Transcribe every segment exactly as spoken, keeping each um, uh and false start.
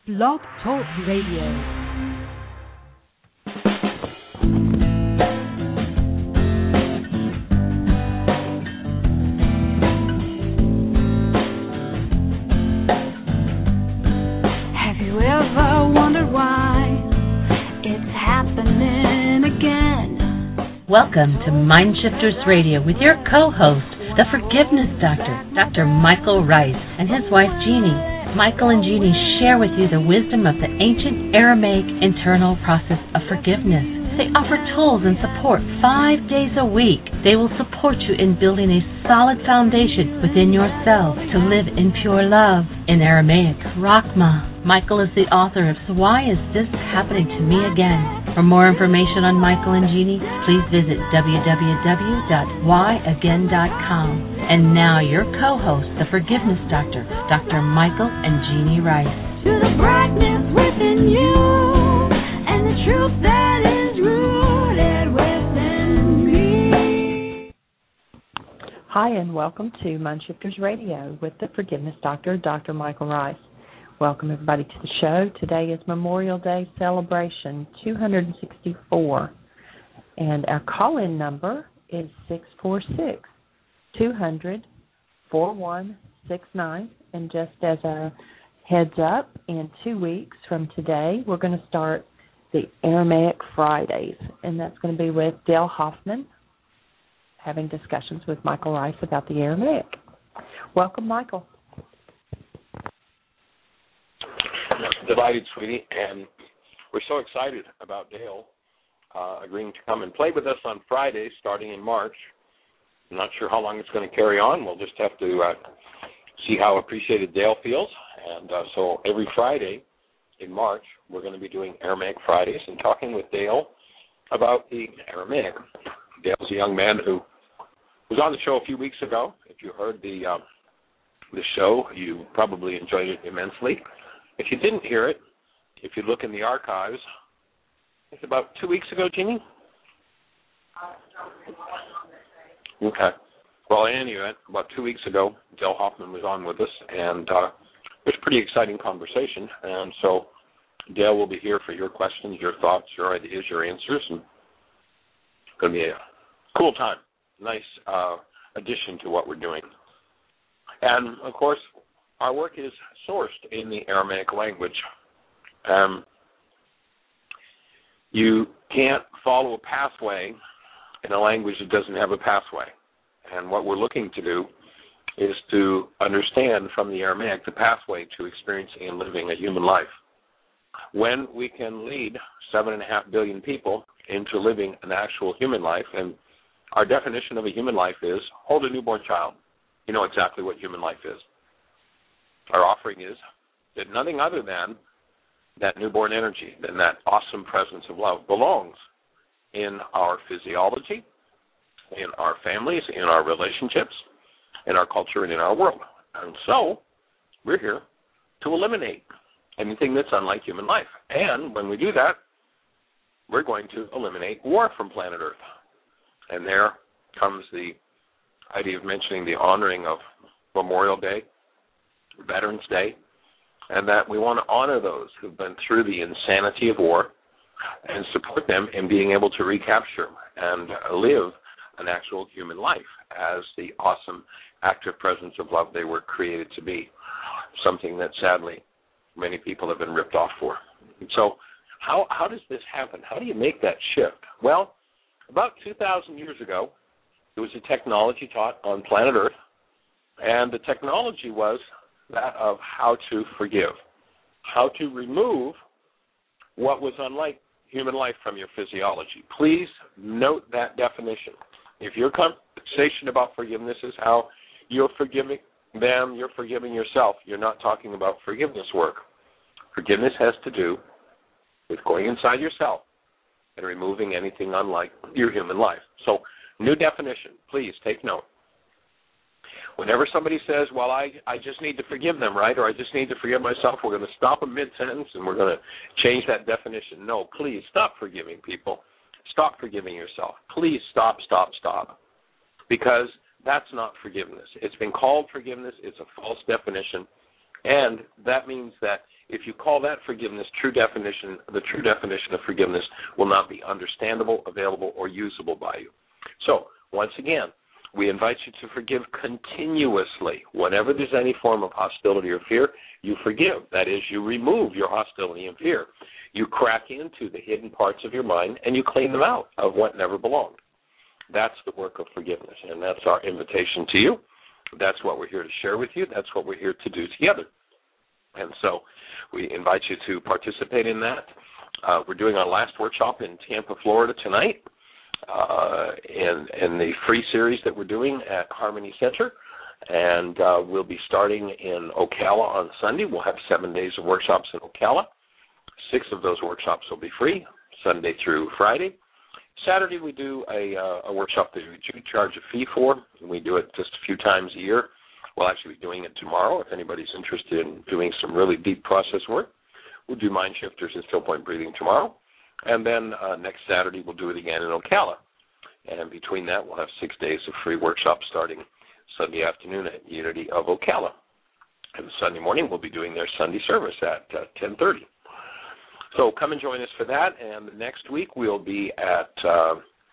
Blog Talk Radio. Welcome to Mindshifters Radio with your co-host, the Forgiveness Doctor, Doctor Michael Ryce, and his wife Jeanie. Michael and Jeanie share with you the wisdom of the ancient Aramaic internal process of forgiveness. They offer tools and support five days a week. They will support you in building a solid foundation within yourself to live in pure love. In Aramaic, Rachma. Michael is the author of So Why Is This Happening to Me Again? For more information on Michael and Jeanie, please visit w w w dot why again dot com. And now your co-host, the Forgiveness Doctor, Doctor Michael and Jeanie Ryce. To the brightness within you, and the truth that is rooted within me. Hi, and welcome to Mindshifters Radio with the Forgiveness Doctor, Doctor Michael Ryce. Welcome, everybody, to the show. Today is Memorial Day celebration two hundred sixty-four, and our call-in number is six four six, two hundred, four one six nine. And just as a heads up, in two weeks from today, we're going to start the Aramaic Fridays, and that's going to be with Dale Hoffman, having discussions with Michael Ryce about the Aramaic. Welcome, Michael. Delighted, sweetie, and we're so excited about Dale uh, agreeing to come and play with us on Fridays starting in March. I'm not sure how long it's going to carry on. We'll just have to uh, see how appreciated Dale feels. And uh, so every Friday in March, we're going to be doing Aramaic Fridays and talking with Dale about the Aramaic. Dale's a young man who was on the show a few weeks ago. If you heard the uh, the show, you probably enjoyed it immensely. If you didn't hear it, if you look in the archives, it's about two weeks ago, Jeannie? Okay. Well, in any event, about two weeks ago, Dale Hoffman was on with us, and uh, it was a pretty exciting conversation. And so Dale will be here for your questions, your thoughts, your ideas, your answers, and it's going to be a cool time, nice uh, addition to what we're doing. And, of course, our work is sourced in the Aramaic language. Um, you can't follow a pathway in a language that doesn't have a pathway. And what we're looking to do is to understand from the Aramaic the pathway to experiencing and living a human life. When we can lead seven and a half billion people into living an actual human life, and our definition of a human life is hold a newborn child. You know exactly what human life is. Our offering is that nothing other than that newborn energy, than that awesome presence of love belongs in our physiology, in our families, in our relationships, in our culture, and in our world. And so we're here to eliminate anything that's unlike human life. And when we do that, we're going to eliminate war from planet Earth. And there comes the idea of mentioning the honoring of Memorial Day, Veterans Day, and that we want to honor those who've been through the insanity of war and support them in being able to recapture and live an actual human life as the awesome active presence of love they were created to be, something that sadly many people have been ripped off for. And so how, how does this happen? How do you make that shift? Well, about two thousand years ago, there was a technology taught on planet Earth, and the technology was that of how to forgive, how to remove what was unlike human life from your physiology. Please note that definition. If your conversation about forgiveness is how you're forgiving them, you're forgiving yourself, you're not talking about forgiveness work. Forgiveness has to do with going inside yourself and removing anything unlike your human life. So, new definition. Please take note. Whenever somebody says, well, I, I just need to forgive them, right, or I just need to forgive myself, we're going to stop them mid-sentence and we're going to change that definition. No, please stop forgiving people. Stop forgiving yourself. Please stop, stop, stop, because that's not forgiveness. It's been called forgiveness. It's a false definition. And that means that if you call that forgiveness, true definition, the true definition of forgiveness will not be understandable, available, or usable by you. So, once again, we invite you to forgive continuously. Whenever there's any form of hostility or fear, you forgive. That is, you remove your hostility and fear. You crack into the hidden parts of your mind and you clean them out of what never belonged. That's the work of forgiveness, and that's our invitation to you. That's what we're here to share with you. That's what we're here to do together. And so we invite you to participate in that. Uh, we're doing our last workshop in Tampa, Florida tonight, uh, in, in the free series that we're doing at Harmony Center. And uh, we'll be starting in Ocala on Sunday. We'll have seven days of workshops in Ocala. Six of those workshops will be free, Sunday through Friday. Saturday we do a, uh, a workshop that we do charge a fee for, and we do it just a few times a year. We'll actually be doing it tomorrow if anybody's interested in doing some really deep process work. We'll do Mind Shifters and Still Point Breathing tomorrow. And then uh, next Saturday we'll do it again in Ocala. And between that we'll have six days of free workshops starting Sunday afternoon at Unity of Ocala. And Sunday morning we'll be doing their Sunday service at uh, ten thirty. So come and join us for that. And next week we'll be at uh,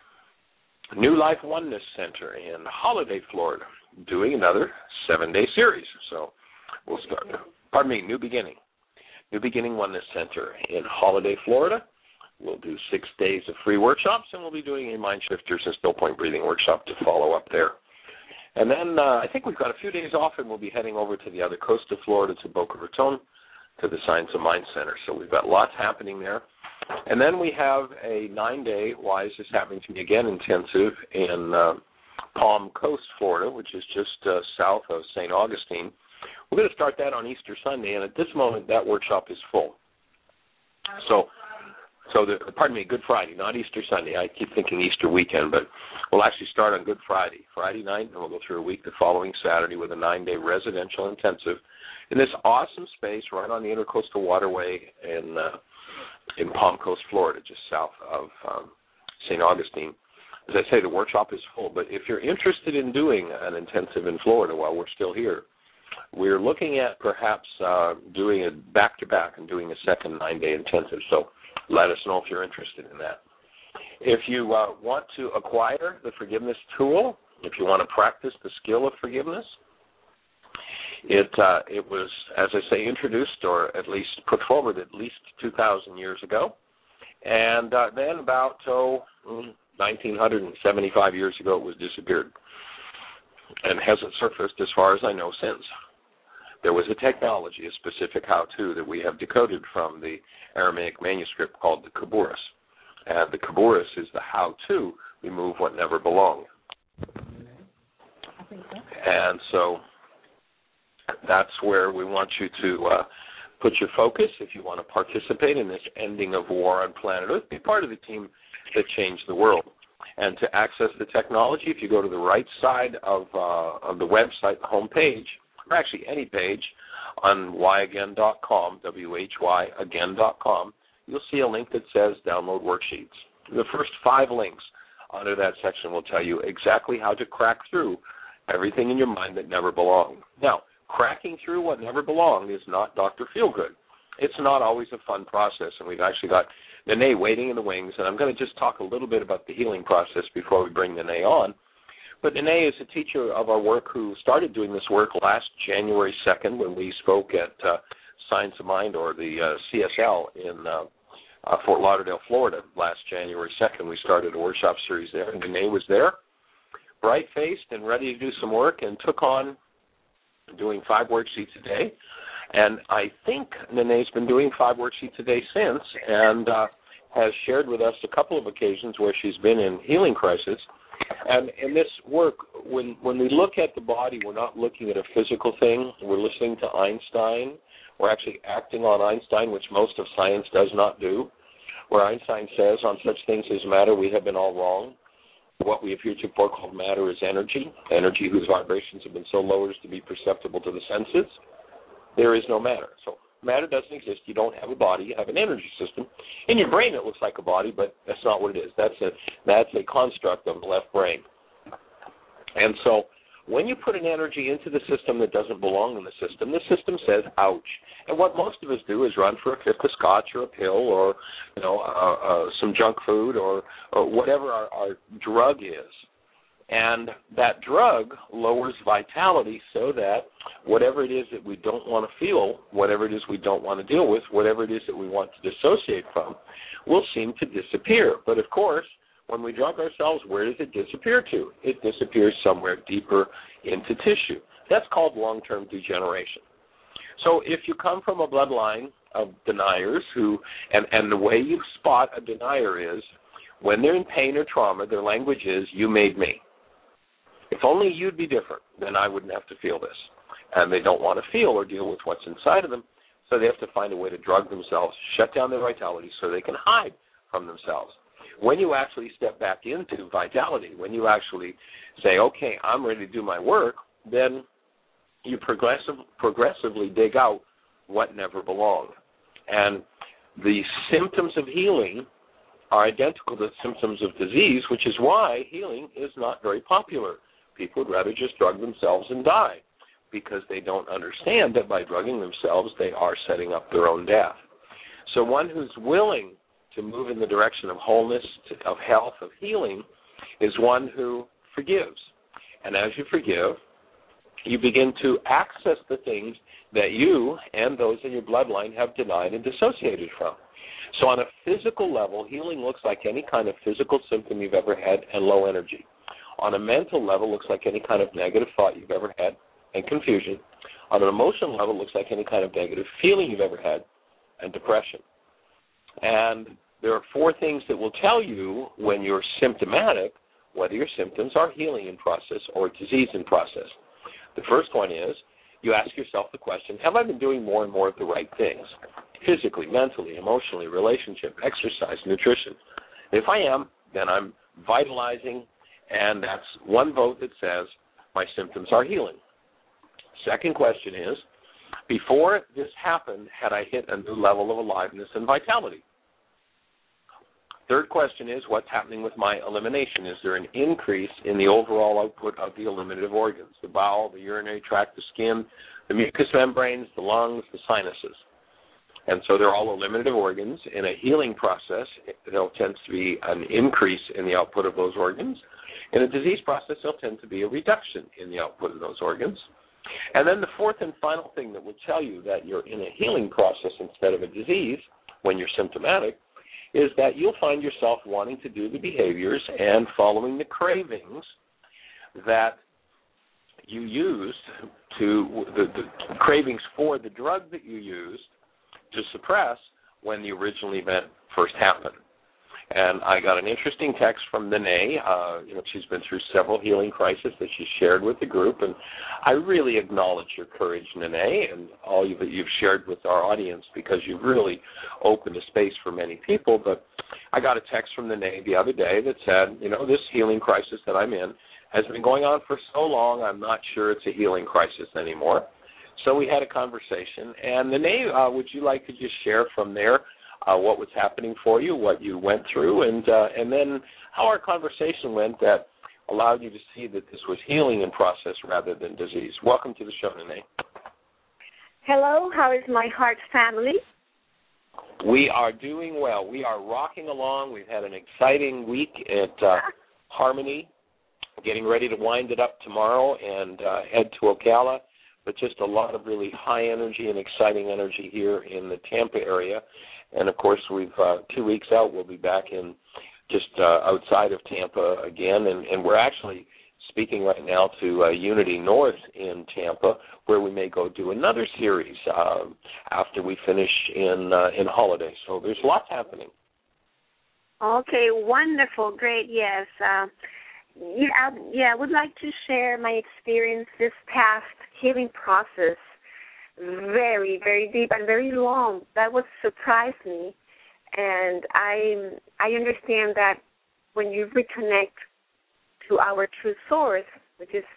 New Life Oneness Center in Holiday, Florida, doing another seven-day series. So we'll start, pardon me, New Beginning. New Beginning Oneness Center in Holiday, Florida. We'll do six days of free workshops, and we'll be doing a Mind Shifters and Still Point Breathing workshop to follow up there. And then uh, I think we've got a few days off, and we'll be heading over to the other coast of Florida, to Boca Raton, to the Science of Mind Center. So we've got lots happening there. And then we have a nine-day Why Is This Happening to Me Again intensive in uh, Palm Coast, Florida, which is just uh, south of Saint Augustine. We're going to start that on Easter Sunday, and at this moment that workshop is full. So, so the, pardon me, Good Friday, not Easter Sunday. I keep thinking Easter weekend, but we'll actually start on Good Friday, Friday night, and we'll go through a week the following Saturday with a nine-day residential intensive in this awesome space right on the Intercoastal Waterway in uh, in Palm Coast, Florida, just south of um, Saint Augustine. As I say, the workshop is full, but if you're interested in doing an intensive in Florida while we're still here, we're looking at perhaps uh, doing it back-to-back and doing a second nine-day intensive, so let us know if you're interested in that. If you uh, want to acquire the forgiveness tool, if you want to practice the skill of forgiveness, It uh, it was, as I say, introduced or at least put forward at least two thousand years ago. And uh, then about oh, nineteen seventy-five years ago it was disappeared and hasn't surfaced as far as I know since. There was a technology, a specific how-to that we have decoded from the Aramaic manuscript called the Khaburis. And the Khaburis is the how-to remove what never belonged. And so that's where we want you to uh, put your focus if you want to participate in this ending of war on planet Earth. Be part of the team that changed the world. And to access the technology, if you go to the right side of uh, of the website, the home page, or actually any page on why again dot com, W H Y again dot com, you'll see a link that says Download Worksheets. The first five links under that section will tell you exactly how to crack through everything in your mind that never belonged. Now, cracking through what never belonged is not Doctor Feelgood. It's not always a fun process, and we've actually got Nene waiting in the wings, and I'm going to just talk a little bit about the healing process before we bring Nene on. But Nene is a teacher of our work who started doing this work last January second when we spoke at uh, Science of Mind, or the uh, C S L, in uh, uh, Fort Lauderdale, Florida. Last January second, we started a workshop series there, and Nene was there, bright-faced and ready to do some work, and took on doing five worksheets a day. And I think Nene's been doing five worksheets a day since, and uh, has shared with us a couple of occasions where she's been in healing crisis. And in this work, when when we look at the body, we're not looking at a physical thing. We're listening to Einstein. We're actually acting on Einstein, which most of science does not do, where Einstein says on such things as matter, we have been all wrong. What we have heretofore called matter is energy, energy whose vibrations have been so low as to be perceptible to the senses. There is no matter. So matter doesn't exist. You don't have a body. You have an energy system. In your brain, it looks like a body, but that's not what it is. That's a that's a construct of the left brain. And so when you put an energy into the system that doesn't belong in the system, the system says, ouch. And what most of us do is run for a fifth of scotch or a pill or, you know, uh, uh, some junk food or, or whatever our, our drug is. And that drug lowers vitality so that whatever it is that we don't want to feel, whatever it is we don't want to deal with, whatever it is that we want to dissociate from, will seem to disappear. But, of course, when we drug ourselves, where does it disappear to? It disappears somewhere deeper into tissue. That's called long-term degeneration. So if you come from a bloodline of deniers who, and, and the way you spot a denier is, when they're in pain or trauma, their language is, you made me. If only you'd be different, then I wouldn't have to feel this. And they don't want to feel or deal with what's inside of them, so they have to find a way to drug themselves, shut down their vitality so they can hide from themselves. When you actually step back into vitality, when you actually say, okay, I'm ready to do my work, then you progressive, progressively dig out what never belonged. And the symptoms of healing are identical to symptoms of disease, which is why healing is not very popular. People would rather just drug themselves and die because they don't understand that by drugging themselves, they are setting up their own death. So one who's willing to move in the direction of wholeness, of health, of healing, is one who forgives. And as you forgive, you begin to access the things that you and those in your bloodline have denied and dissociated from. So on a physical level, healing looks like any kind of physical symptom you've ever had and low energy. On a mental level, looks like any kind of negative thought you've ever had and confusion. On an emotional level, looks like any kind of negative feeling you've ever had and depression. And there are four things that will tell you when you're symptomatic whether your symptoms are healing in process or disease in process. The first one is you ask yourself the question, have I been doing more and more of the right things? Physically, mentally, emotionally, relationship, exercise, nutrition. If I am, then I'm vitalizing, and that's one vote that says my symptoms are healing. Second question is, before this happened, had I hit a new level of aliveness and vitality? Third question is, what's happening with my elimination? Is there an increase in the overall output of the eliminative organs, the bowel, the urinary tract, the skin, the mucous membranes, the lungs, the sinuses? And so they're all eliminative organs. In a healing process, there tends to be an increase in the output of those organs. In a disease process, there'll tend to be a reduction in the output of those organs. And then the fourth and final thing that will tell you that you're in a healing process instead of a disease when you're symptomatic is that you'll find yourself wanting to do the behaviors and following the cravings that you used to, the, the cravings for the drug that you used to suppress when the original event first happened. And I got an interesting text from Nene. Uh, you know, she's been through several healing crises that she shared with the group, and I really acknowledge your courage, Nene, and all you, that you've shared with our audience, because you've really opened a space for many people. But I got a text from Nene the other day that said, you know, this healing crisis that I'm in has been going on for so long, I'm not sure it's a healing crisis anymore. So we had a conversation, and Nene, uh, would you like to just share from there Uh, what was happening for you, what you went through, and uh, and then how our conversation went that allowed you to see that this was healing in process rather than disease. Welcome to the show, Nene. Hello, how is my heart family? We are doing well. We are rocking along. We've had an exciting week at uh, Harmony, getting ready to wind it up tomorrow and uh, head to Ocala, but just a lot of really high energy and exciting energy here in the Tampa area. And, of course, we've uh, two weeks out, we'll be back in just uh, outside of Tampa again. And, and we're actually speaking right now to uh, Unity North in Tampa, where we may go do another series uh, after we finish in uh, in Holiday. So there's lots happening. Okay, wonderful, great, yes. Uh, yeah, I, yeah, I would like to share my experience this past healing process. Very, very deep and very long. That would surprise me. And I I understand that when you reconnect to our true source, which is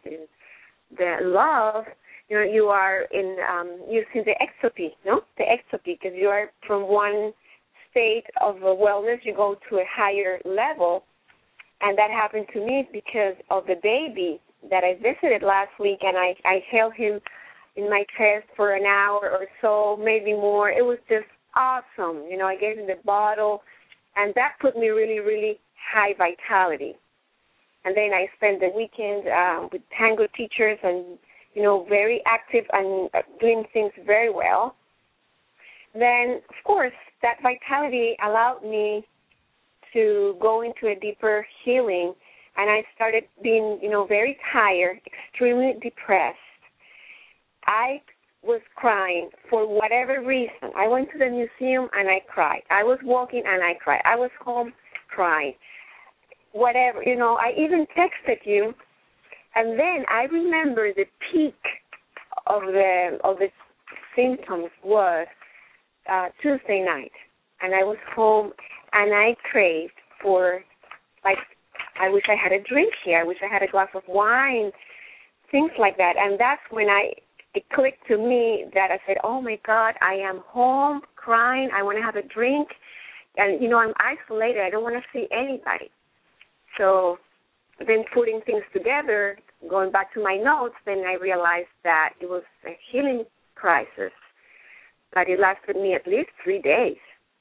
the love, you know, you are in um, using the exopy, no? The exopy, because you are from one state of wellness, you go to a higher level. And that happened to me because of the baby that I visited last week, and I, I held him in my chest for an hour or so, maybe more. It was just awesome. You know, I gave him the bottle, and that put me really, really high vitality. And then I spent the weekend uh, with tango teachers and, you know, very active and uh, doing things very well. Then, of course, that vitality allowed me to go into a deeper healing, and I started being, you know, very tired, extremely depressed. I was crying for whatever reason. I went to the museum and I cried. I was walking and I cried. I was home crying. Whatever, you know, I even texted you, and then I remember the peak of the of the symptoms was uh, Tuesday night, and I was home, and I craved for, like, I wish I had a drink here. I wish I had a glass of wine, things like that. And that's when I it clicked to me that I said, oh, my God, I am home crying. I want to have a drink. And, you know, I'm isolated. I don't want to see anybody. So then putting things together, going back to my notes, then I realized that it was a healing crisis, but it lasted me at least three days.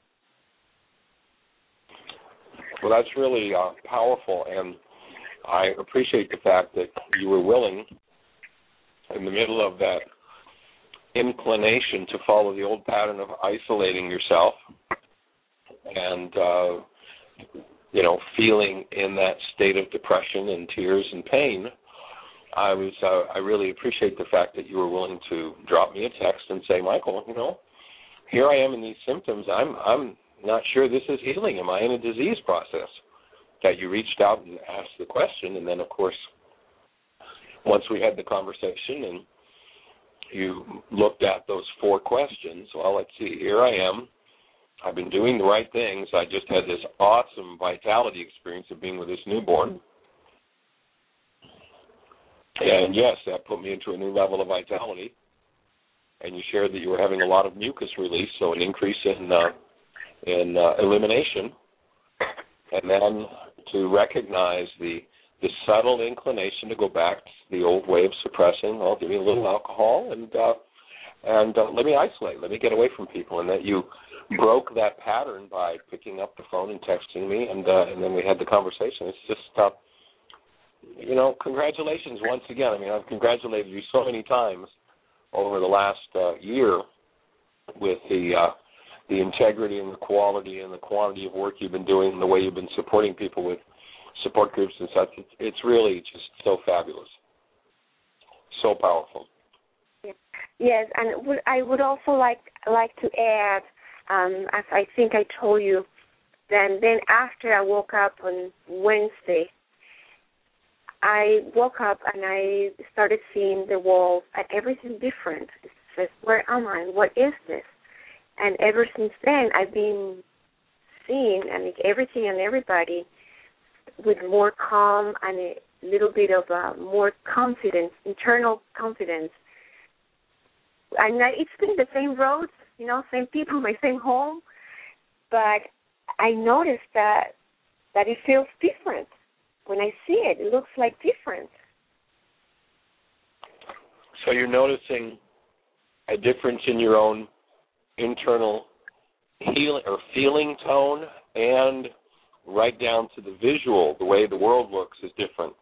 Well, that's really uh, powerful, and I appreciate the fact that you were willing, in the middle of that inclination to follow the old pattern of isolating yourself and, uh, you know, feeling in that state of depression and tears and pain. I was, uh, I really appreciate the fact that you were willing to drop me a text and say, Michael, you know, here I am in these symptoms. I'm, I'm not sure this is healing. Am I in a disease process? That you reached out and asked the question, and then, of course, once we had the conversation and you looked at those four questions, well, let's see, here I am. I've been doing the right things. I just had this awesome vitality experience of being with this newborn. And, yes, that put me into a new level of vitality. And you shared that you were having a lot of mucus release, so an increase in uh, in uh, elimination. And then to recognize the the subtle inclination to go back to the old way of suppressing, well, give me a little alcohol and uh, and uh, let me isolate, let me get away from people, and that you broke that pattern by picking up the phone and texting me, and uh, and then we had the conversation. It's just, uh, you know, congratulations once again. I mean, I've congratulated you so many times over the last uh, year with the uh, the integrity and the quality and the quantity of work you've been doing and the way you've been supporting people with support groups and such. It's, it's really just so fabulous, so powerful. Yes, and would, I would also like like to add, um, as I think I told you, then then after I woke up on Wednesday, I woke up and I started seeing the walls and everything different. It says, where am I? What is this? And ever since then, I've been seeing and everything and everybody with more calm and a little bit of uh, more confidence, internal confidence. And it's been the same roads, you know, same people, my same home, but I noticed that that it feels different. When I see it, it looks like different. So you're noticing a difference in your own internal healing or feeling tone, and right down to the visual, the way the world looks is different.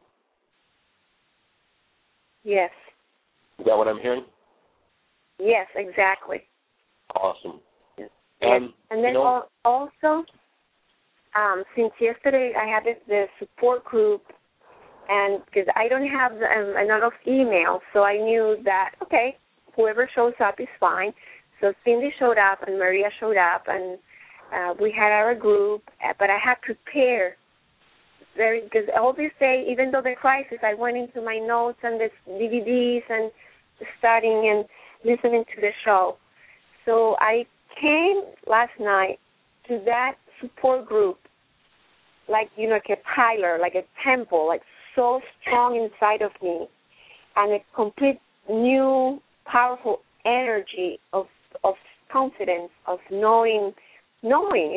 Yes. Is that what I'm hearing? Yes, exactly. Awesome. Yes. And, and then you know, also, um, since yesterday I had this, the support group, and because I don't have um, a lot of emails, so I knew that, okay, whoever shows up is fine. So Cindy showed up and Maria showed up, and uh, we had our group, but I had prepared very, because all this day, even though the crisis, I went into my notes and the D V Ds and studying and listening to the show. So I came last night to that support group like, you know, like a pillar, like a temple, like so strong inside of me, and a complete new, powerful energy of of confidence, of knowing, knowing.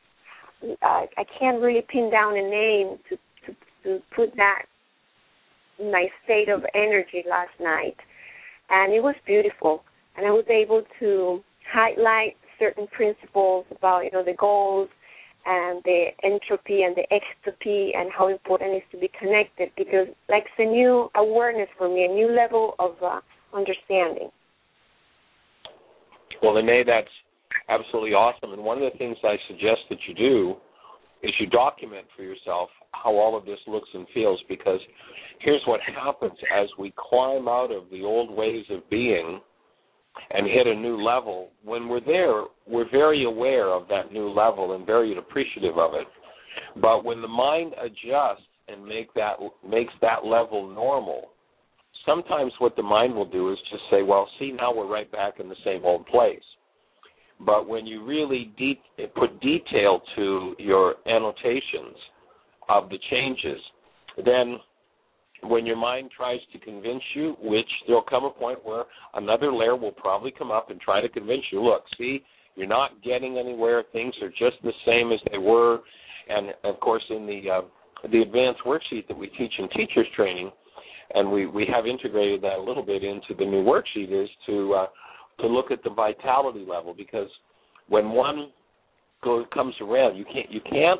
It's uh, I can't really pin down a name to, to, to put that my state of energy last night, and it was beautiful. And I was able to highlight certain principles about, you know, the goals and the entropy and the extropy and how important it is to be connected, because like it's a new awareness for me, a new level of uh, understanding. Well, Lene, that's absolutely awesome. And one of the things I suggest that you do is you document for yourself how all of this looks and feels, because here's what happens as we climb out of the old ways of being and hit a new level. When we're there, we're very aware of that new level and very appreciative of it. But when the mind adjusts and make that makes that level normal, sometimes what the mind will do is just say, well, see, now we're right back in the same old place. But when you really de- put detail to your annotations of the changes, then when your mind tries to convince you, which there'll come a point where another layer will probably come up and try to convince you, look, see, you're not getting anywhere, things are just the same as they were. And, of course, in the uh, the advanced worksheet that we teach in teachers training, and we, we have integrated that a little bit into the new worksheet, is to uh, to look at the vitality level, because when one goes, comes around, you can't you can't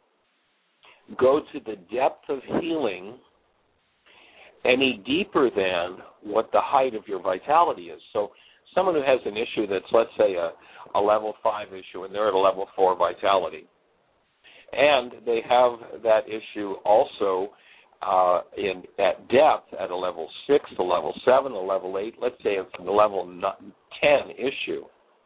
go to the depth of healing any deeper than what the height of your vitality is. So someone who has an issue that's, let's say, a, a level five issue, and they're at a level four vitality, and they have that issue also uh, in at depth at a level six, a level seven, a level eight, let's say it's a level ten issue.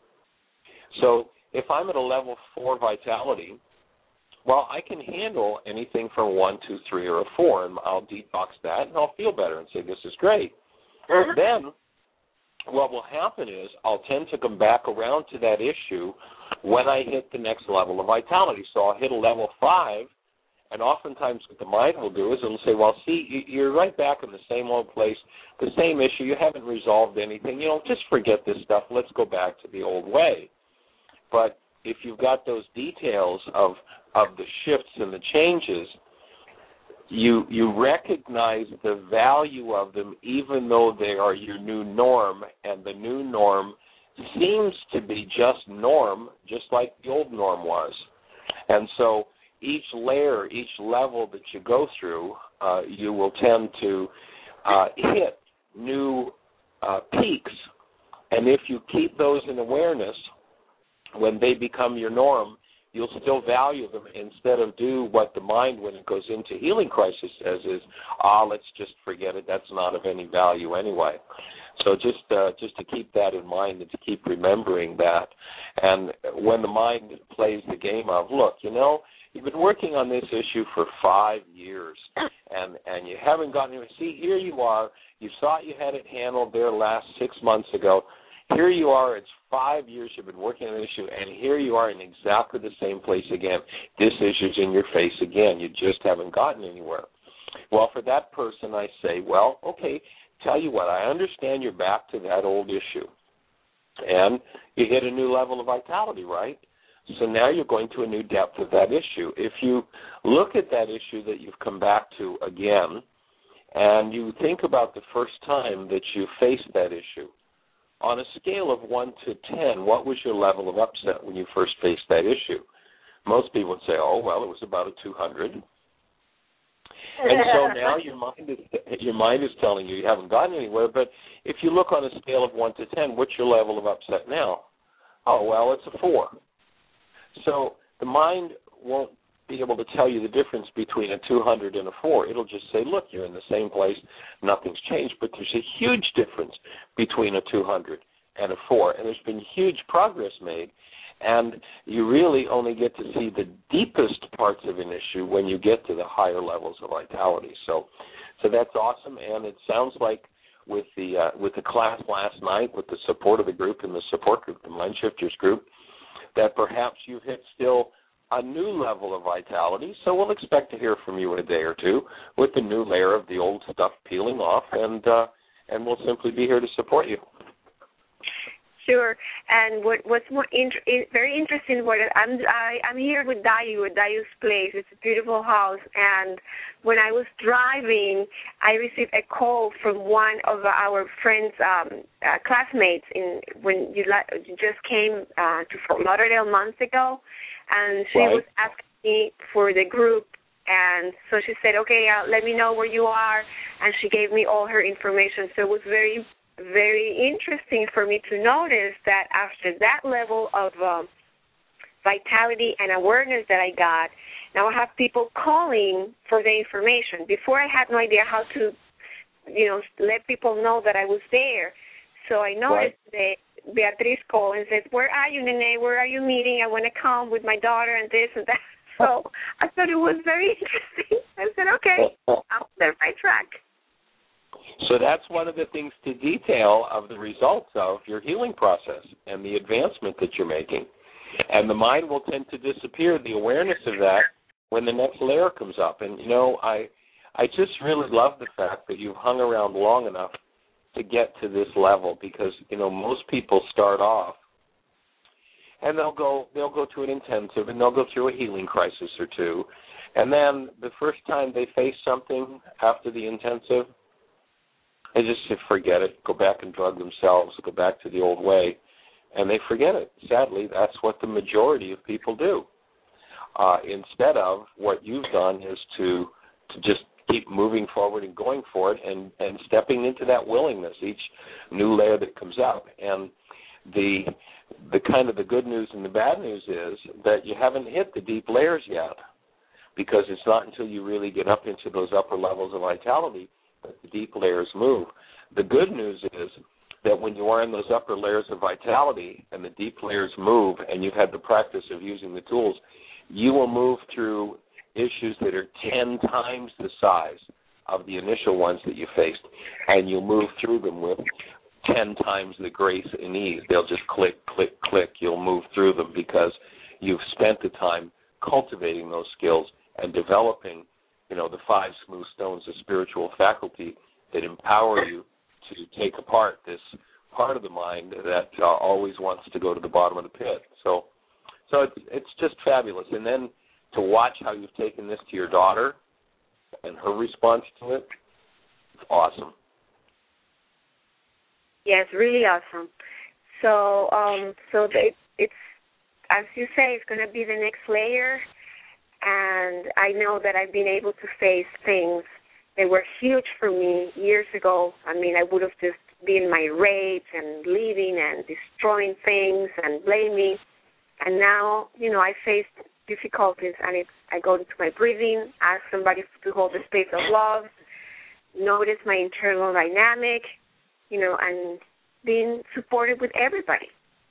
So if I'm at a level four vitality, well, I can handle anything from one, two, three, or a four, and I'll detox that, and I'll feel better and say, this is great. Uh-huh. Then what will happen is I'll tend to come back around to that issue when I hit the next level of vitality. So I'll hit a level five, and oftentimes what the mind will do is it'll say, well, see, you're right back in the same old place, the same issue, you haven't resolved anything, you know, just forget this stuff, let's go back to the old way. But if you've got those details of of the shifts and the changes, you you recognize the value of them, even though they are your new norm, and the new norm seems to be just norm, just like the old norm was. And so each layer, each level that you go through, uh, you will tend to uh, hit new uh, peaks. And if you keep those in awareness, when they become your norm, you'll still value them instead of do what the mind, when it goes into healing crisis, says is, ah, let's just forget it. That's not of any value anyway. So just uh, just to keep that in mind and to keep remembering that. And when the mind plays the game of, look, you know, you've been working on this issue for five years, and, and you haven't gotten it. See, here you are. You thought you had it handled there last six months ago. Here you are, it's five years you've been working on an issue, and here you are in exactly the same place again. This issue's in your face again. You just haven't gotten anywhere. Well, for that person, I say, well, okay, tell you what, I understand you're back to that old issue. And you hit a new level of vitality, right? So now you're going to a new depth of that issue. If you look at that issue that you've come back to again, and you think about the first time that you faced that issue, on a scale of one to ten, what was your level of upset when you first faced that issue? Most people would say, oh, well, it was about a two hundred. And so now your mind is your mind is telling you you haven't gotten anywhere. But if you look on a scale of one to ten, what's your level of upset now? Oh, well, it's a four. So the mind won't be able to tell you the difference between a two hundred and a four. It'll just say, look, you're in the same place, nothing's changed, but there's a huge difference between a two hundred and a four, and there's been huge progress made, and you really only get to see the deepest parts of an issue when you get to the higher levels of vitality. So so that's awesome, and it sounds like with the uh, with the class last night, with the support of the group and the support group, the Mind Shifters group, that perhaps you've hit still a new level of vitality, so we'll expect to hear from you in a day or two with the new layer of the old stuff peeling off, and uh, and we'll simply be here to support you. sure. And what what's more inter- very interesting, what I'm I, I'm here with Dayu at Dayu's place. It's a beautiful house, and when I was driving, I received a call from one of our friends, um, uh, classmates, in when you, la- you just came uh, to Fort Lauderdale months ago, and she Right. was asking me for the group. And so she said, okay, uh, let me know where you are. And she gave me all her information. So it was very, very interesting for me to notice that after that level of um, vitality and awareness that I got, now I have people calling for the information. Before I had no idea how to, you know, let people know that I was there. So I noticed right. that Beatriz called and said, where are you, Nene? Where are you meeting? I want to come with my daughter and this and that. So I thought it was very interesting. I said, okay, I'm on the right track. So that's one of the things to detail of the results of your healing process and the advancement that you're making. And the mind will tend to disappear, the awareness of that, when the next layer comes up. And, you know, I I just really love the fact that you've hung around long enough to get to this level because, you know, most people start off and they'll go they'll go to an intensive and they'll go through a healing crisis or two. And then the first time they face something after the intensive, they just forget it, go back and drug themselves, go back to the old way, and they forget it. Sadly, that's what the majority of people do. Uh, instead of what you've done is to to just keep moving forward and going for it and, and stepping into that willingness, each new layer that comes up. And the the kind of the good news and the bad news is that you haven't hit the deep layers yet, because it's not until you really get up into those upper levels of vitality that the deep layers move. The good news is that when you are in those upper layers of vitality and the deep layers move and you've had the practice of using the tools, you will move through issues that are ten times the size of the initial ones that you faced, and you'll move through them with ten times the grace and ease. They'll just click, click, click. You'll move through them because you've spent the time cultivating those skills and developing, you know, the five smooth stones of spiritual faculty that empower you to take apart this part of the mind that uh, always wants to go to the bottom of the pit. So, so it's it's just fabulous. And then to watch how you've taken this to your daughter and her response to it, it's awesome. Yes, really awesome. So, um, so they, it's, as you say, it's going to be the next layer, and I know that I've been able to face things that were huge for me years ago. I mean, I would have just been my rage and leaving and destroying things and blaming, and now, you know, I face difficulties, and it's, I go into my breathing, ask somebody to hold the space of love, notice my internal dynamic, you know, and being supported with everybody.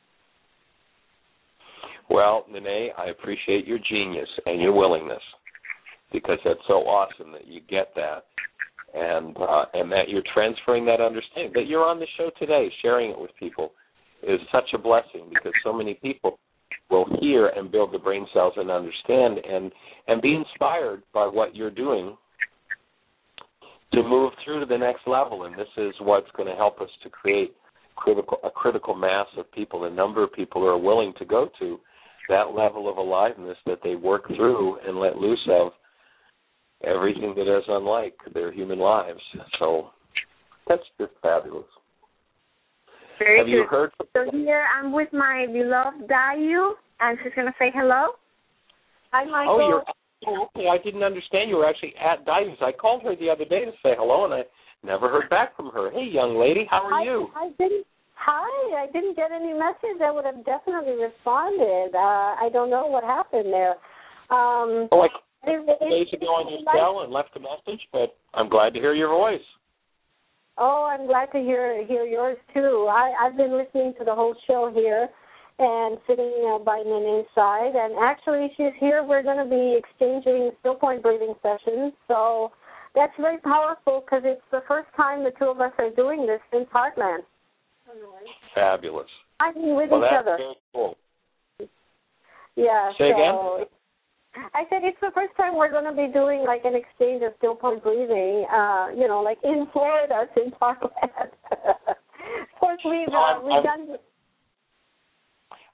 Well, Nene, I appreciate your genius and your willingness, because that's so awesome that you get that, and uh, and that you're transferring that understanding. That you're on the show today, sharing it with people, is such a blessing, because so many people will hear and build the brain cells and understand and, and be inspired by what you're doing to move through to the next level. And this is what's going to help us to create critical a critical mass of people, a number of people who are willing to go to that level of aliveness that they work through and let loose of everything that is unlike their human lives. So that's just fabulous. Very Have good. you heard? So here I'm with my beloved Dayu, and she's going to say hello. Hi, Michael. Oh, you're oh, okay. I didn't understand you were actually at Dayu's. I called her the other day to say hello, and I never heard back from her. Hey, young lady, how are I, you? I didn't. Hi, I didn't get any message. I would have definitely responded. Uh, I don't know what happened there. Um, oh, I it, called days ago on your like, cell and left a message, but I'm glad to hear your voice. Oh, I'm glad to hear hear yours too. I, I've been listening to the whole show here and sitting uh, by Nene's side. And actually, she's here. We're going to be exchanging still point breathing sessions. So that's very powerful, because it's the first time the two of us are doing this since Heartland. Fabulous. I mean, with well, each that's other. very cool. Yeah. Say so, again? I said it's the first time we're going to be doing like an exchange of still point breathing, uh, you know, like in Florida since Heartland. Of course, we've, uh, I'm, we've I'm, done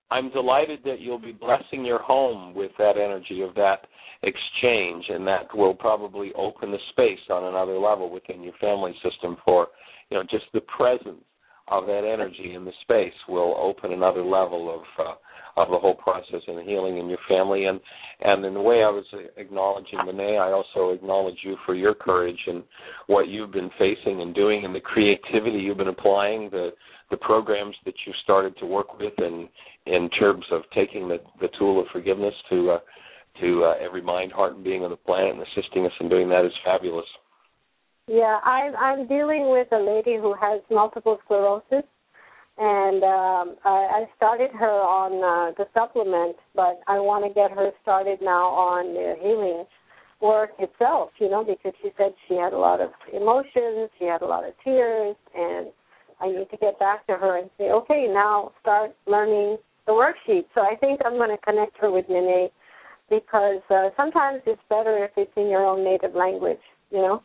I'm delighted that you'll be blessing your home with that energy of that exchange, and that will probably open the space on another level within your family system for, you know, just the presence of that energy in the space will open another level of uh, of the whole process and the healing in your family. And, and in the way I was acknowledging Monet, I also acknowledge you for your courage and what you've been facing and doing and the creativity you've been applying, the the programs that you started to work with in, in terms of taking the, the tool of forgiveness to uh, to uh, every mind, heart, and being on the planet and assisting us in doing that is fabulous. Yeah, I'm, I'm dealing with a lady who has multiple sclerosis, and um, I, I started her on uh, the supplement, but I want to get her started now on the healing work itself, you know, because she said she had a lot of emotions, she had a lot of tears, and I need to get back to her and say, okay, now start learning the worksheet. So I think I'm going to connect her with Nene because uh, sometimes it's better if it's in your own native language, you know.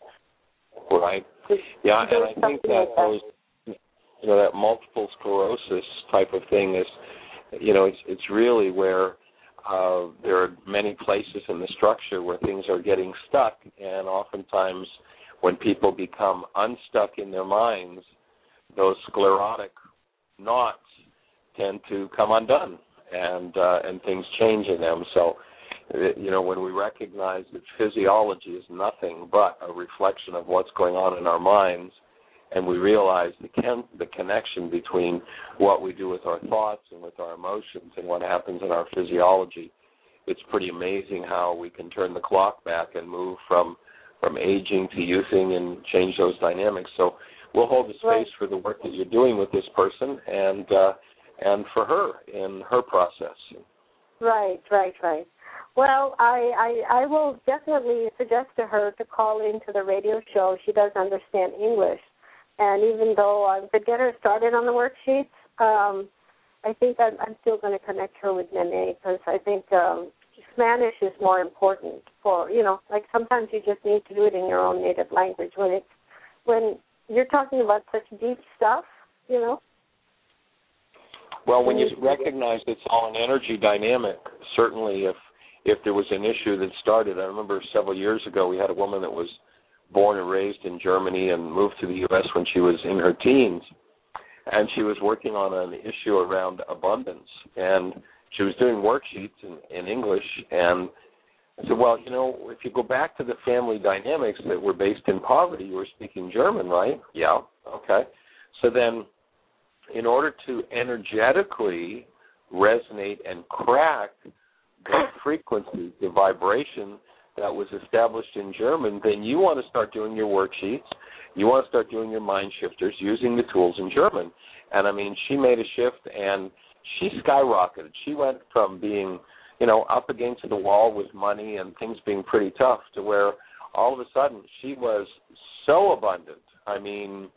Right. Yeah, and I think that those, you know, that multiple sclerosis type of thing is, you know, it's it's really where uh, there are many places in the structure where things are getting stuck, and oftentimes when people become unstuck in their minds, those sclerotic knots tend to come undone, and uh, and things change in them. So, you know, when we recognize that physiology is nothing but a reflection of what's going on in our minds, and we realize the, can, the connection between what we do with our thoughts and with our emotions and what happens in our physiology, it's pretty amazing how we can turn the clock back and move from from aging to youthing and change those dynamics. So we'll hold the space right. for the work that you're doing with this person and uh, and for her in her process. Right, right, right. Well, I, I I will definitely suggest to her to call into the radio show. She does understand English. And even though I could get her started on the worksheets, um, I think I'm, I'm still going to connect her with Nene because I think um, Spanish is more important for, you know, like sometimes you just need to do it in your own native language when it's, when you're talking about such deep stuff, you know. Well, when you recognize it's all an energy dynamic, certainly if if there was an issue that started, I remember several years ago we had a woman that was born and raised in Germany and moved to the U S when she was in her teens, and she was working on an issue around abundance, and she was doing worksheets in, in English, and I said, well, you know, if you go back to the family dynamics that were based in poverty, you were speaking German, right? Yeah, okay. So then in order to energetically resonate and crack the frequency, the vibration that was established in German, then you want to start doing your worksheets. You want to start doing your mind shifters using the tools in German. And, I mean, she made a shift, and she skyrocketed. She went from being, you know, up against the wall with money and things being pretty tough to where all of a sudden she was so abundant. I mean,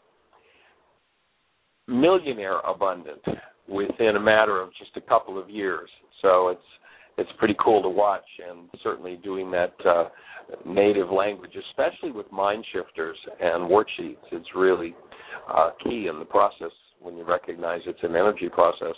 millionaire abundant within a matter of just a couple of years. So it's it's pretty cool to watch, and certainly doing that uh, native language, especially with mind shifters and worksheets, it's really uh, key in the process when you recognize it's an energy process.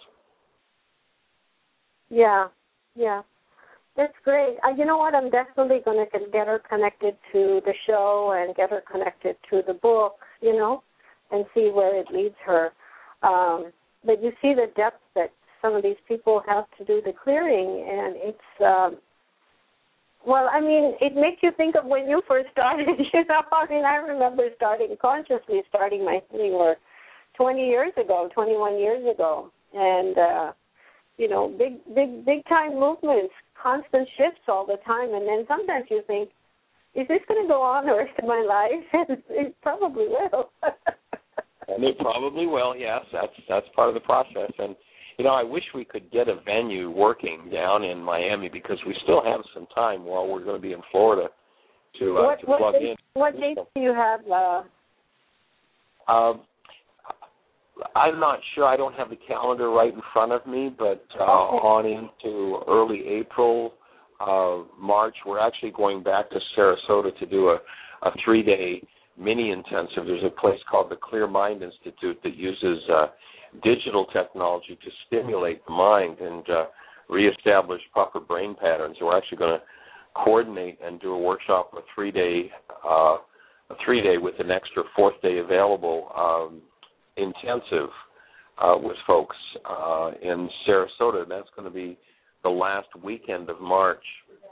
Yeah, yeah. That's great. Uh, you know what? I'm definitely going to get her connected to the show and get her connected to the book, you know, and see where it leads her. Um, but you see the depth that some of these people have to do the clearing, and it's, um, well, I mean, it makes you think of when you first started, you know. I mean, I remember starting, consciously starting my healing work twenty years ago, twenty-one years ago, and, uh, you know, big, big, big-time movements, constant shifts all the time, and then sometimes you think, is this going to go on the rest of my life? And it probably will. And it probably will, yes. That's that's part of the process. And, you know, I wish we could get a venue working down in Miami because we still have some time while we're going to be in Florida to, uh, what, to what plug dates, in. What dates do you have? Uh... Um, I'm not sure. I don't have the calendar right in front of me, but uh, okay. on into early April, uh, March, we're actually going back to Sarasota to do a, a three-day mini intensive. There's a place called the Clear Mind Institute that uses uh, digital technology to stimulate the mind and uh, reestablish proper brain patterns. We're actually going to coordinate and do a workshop, a three-day, uh, a three-day with an extra fourth day available, um, intensive uh, with folks uh, in Sarasota. That's going to be the last weekend of March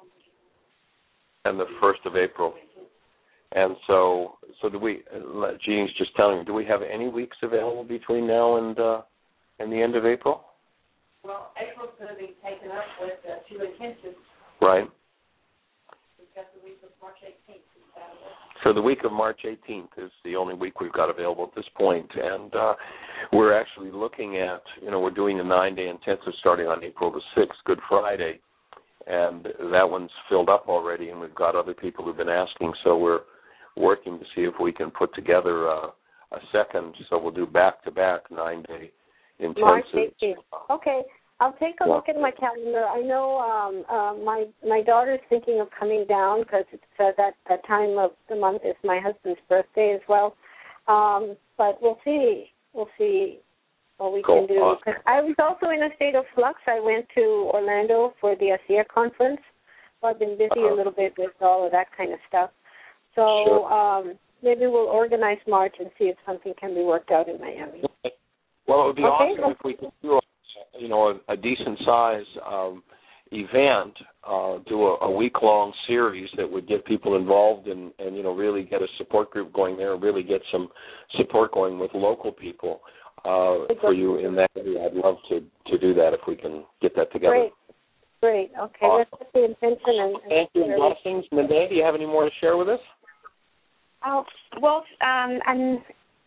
and the first of April. And so, so do we? Jean's just telling me. Do we have any weeks available between now and uh, and the end of April? Well, April's going to be taken up with uh, two intensives. Right. We've got the week of March eighteenth. So the week of March eighteenth is the only week we've got available at this point, and uh, we're actually looking at, you know, we're doing a nine-day intensive starting on April the sixth, Good Friday, and that one's filled up already, and we've got other people who've been asking, so we're working to see if we can put together uh, a second, so we'll do back-to-back nine-day intensives. March eighteenth. Okay. I'll take a Yeah. look at my calendar. I know um, uh, my my daughter's thinking of coming down because it's uh, that that time of the month is my husband's birthday as well. Um, but we'll see. We'll see what we Cool. can do. Awesome. 'Cause I was also in a state of flux. I went to Orlando for the ASEA conference. So I've been busy Uh-huh. a little bit with all of that kind of stuff. So Sure. um, maybe we'll organize March and see if something can be worked out in Miami. Well, it would be Okay. awesome if we could do, a, you know, a, a decent size um, event, uh, do a, a week long series that would get people involved and, and you know really get a support group going there, and really get some support going with local people uh, for you in that area. I'd love to, to do that if we can get that together. Great. Great. Okay. Awesome. Let's put the intention and, and Thank you and blessings. Nade, do you have any more to share with us? Oh, well, um, I'm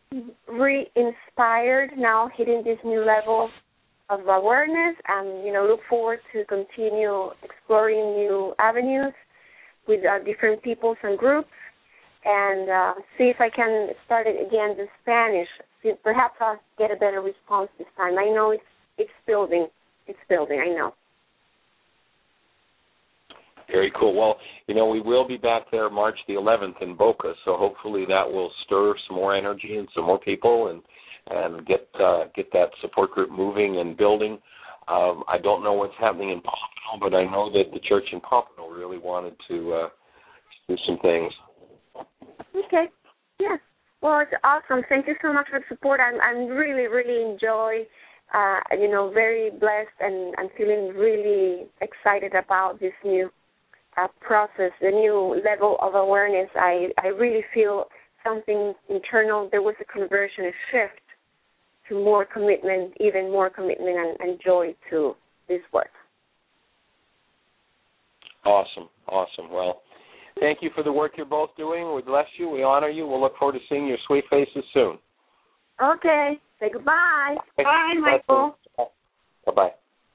re-inspired now, hitting this new level of awareness, and you know, look forward to continue exploring new avenues with uh, different peoples and groups, and uh, see if I can start it again in Spanish. See, perhaps I'll get a better response this time. I know it's it's building. It's building. I know. Very cool. Well, you know, we will be back there March the eleventh in Boca, so hopefully that will stir some more energy and some more people and and get uh, get that support group moving and building. Um, I don't know what's happening in Pompano, but I know that the church in Pompano really wanted to uh, do some things. Okay. Yeah. Well, it's awesome. Thank you so much for the support. I'm I'm really really enjoy. Uh, you know, very blessed and and feeling really excited about this new uh, process, the new level of awareness. I I really feel something internal. There was a conversion, a shift to more commitment, even more commitment and, and joy to this work. Awesome, awesome. Well, thank you for the work you're both doing. We bless you. We honor you. We'll look forward to seeing your sweet faces soon. Okay. Say goodbye. Bye, Michael. Bye-bye.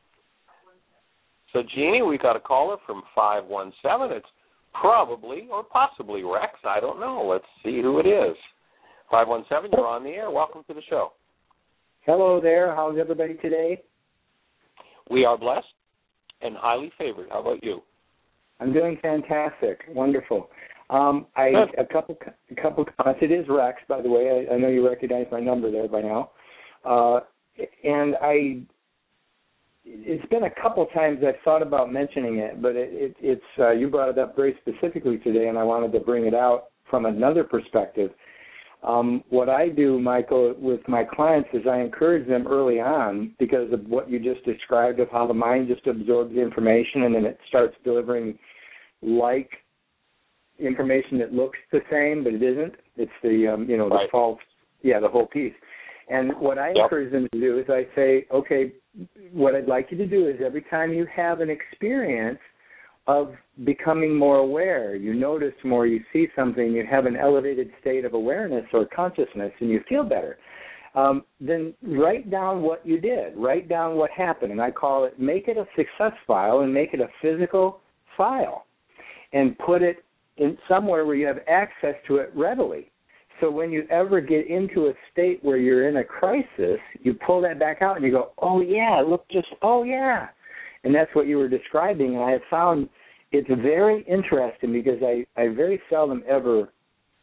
So, Jeannie, we got a caller from five one seven. It's probably or possibly Rex. I don't know. Let's see who it is. five one seven, you're on the air. Welcome to the show. Hello there. How's everybody today? We are blessed and highly favored. How about you? I'm doing fantastic. Wonderful. Um, I a couple a couple comments. It is Rex, by the way. I, I know you recognize my number there by now. Uh, and I, it's been a couple times I've thought about mentioning it, but it, it, it's uh, you brought it up very specifically today, and I wanted to bring it out from another perspective. Um, what I do, Michael, with my clients is I encourage them early on because of what you just described of how the mind just absorbs the information and then it starts delivering like information that looks the same, but it isn't. It's the, um, you know, the right. false, yeah, the whole piece. And what I yep. encourage them to do is I say, okay, what I'd like you to do is every time you have an experience of becoming more aware, you notice more, you see something, you have an elevated state of awareness or consciousness, and you feel better, um, then write down what you did. Write down what happened, and I call it, make it a success file and make it a physical file and put it in somewhere where you have access to it readily. So when you ever get into a state where you're in a crisis, you pull that back out and you go, oh, yeah, look, just, oh, yeah. And that's what you were describing, and I have found it's very interesting because I, I very seldom ever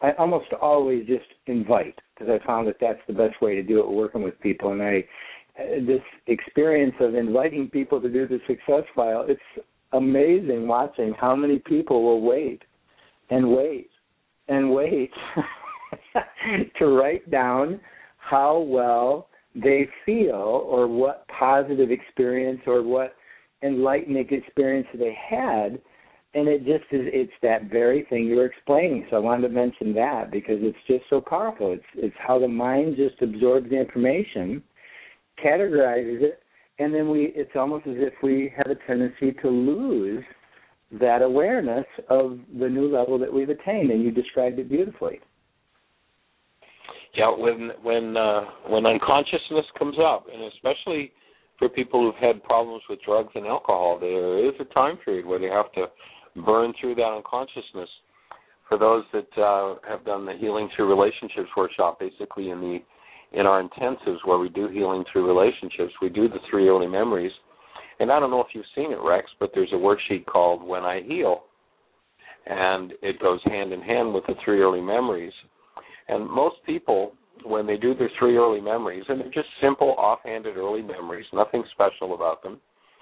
I almost always just invite, because I found that that's the best way to do it working with people. And I, this experience of inviting people to do the success file, it's amazing watching how many people will wait and wait and wait to write down how well they feel or what positive experience or what enlightening experience they had. And it just is, it's that very thing you were explaining. So I wanted to mention that because it's just so powerful. It's it's how the mind just absorbs the information, categorizes it, and then we it's almost as if we have a tendency to lose that awareness of the new level that we've attained, and you described it beautifully. Yeah, when when uh, when unconsciousness comes up, and especially for people who've had problems with drugs and alcohol, there is a time period where they have to burn through that unconsciousness. For those that uh, have done the Healing Through Relationships workshop, basically in the in our intensives where we do healing through relationships, we do the three early memories. And I don't know if you've seen it, Rex, but there's a worksheet called When I Heal, and it goes hand in hand with the three early memories. And most people, when they do their three early memories, and they're just simple, offhanded early memories, nothing special about them,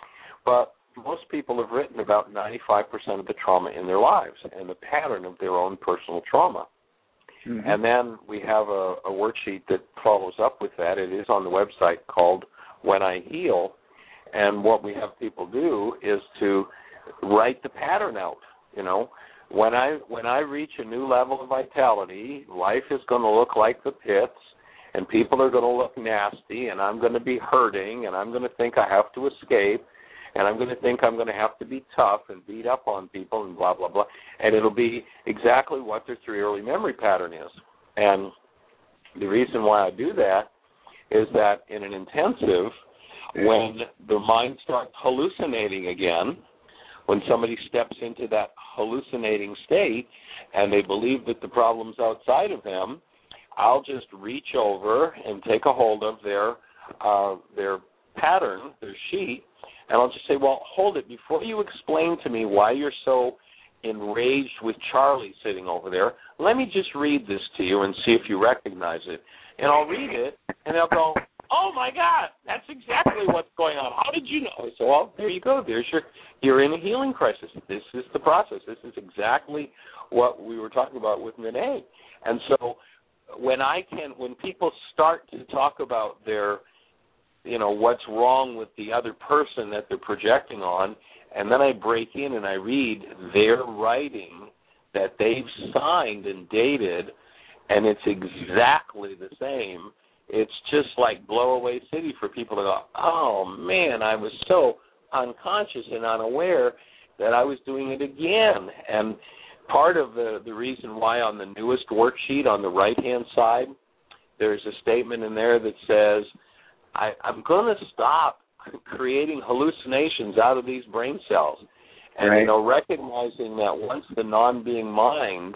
but most people have written about ninety-five percent of the trauma in their lives and the pattern of their own personal trauma. Mm-hmm. And then we have a, a worksheet that follows up with that. It is on the website called When I Heal, and what we have people do is to write the pattern out. You know, when I when I reach a new level of vitality, life is going to look like the pits, and people are going to look nasty, and I'm going to be hurting, and I'm going to think I have to escape, and I'm going to think I'm going to have to be tough and beat up on people and blah, blah, blah. And it'll be exactly what their three early memory pattern is. And the reason why I do that is that in an intensive, when the mind starts hallucinating again, when somebody steps into that hallucinating state and they believe that the problem's outside of them, I'll just reach over and take a hold of their uh, their pattern, their sheet, and I'll just say, well, hold it. Before you explain to me why you're so enraged with Charlie sitting over there, let me just read this to you and see if you recognize it. And I'll read it, and they'll go, oh, my God, that's exactly what's going on. How did you know? I say, well, there you go. There's your, you're in a healing crisis. This is the process. This is exactly what we were talking about with Nene. And so when I can, when people start to talk about their, you know, what's wrong with the other person that they're projecting on, and then I break in and I read their writing that they've signed and dated, and it's exactly the same, it's just like blow away city for people to go, oh, man, I was so unconscious and unaware that I was doing it again. And part of the, the reason why on the newest worksheet on the right-hand side, there's a statement in there that says, I, I'm going to stop creating hallucinations out of these brain cells. And, right. you know, recognizing that once the non-being mind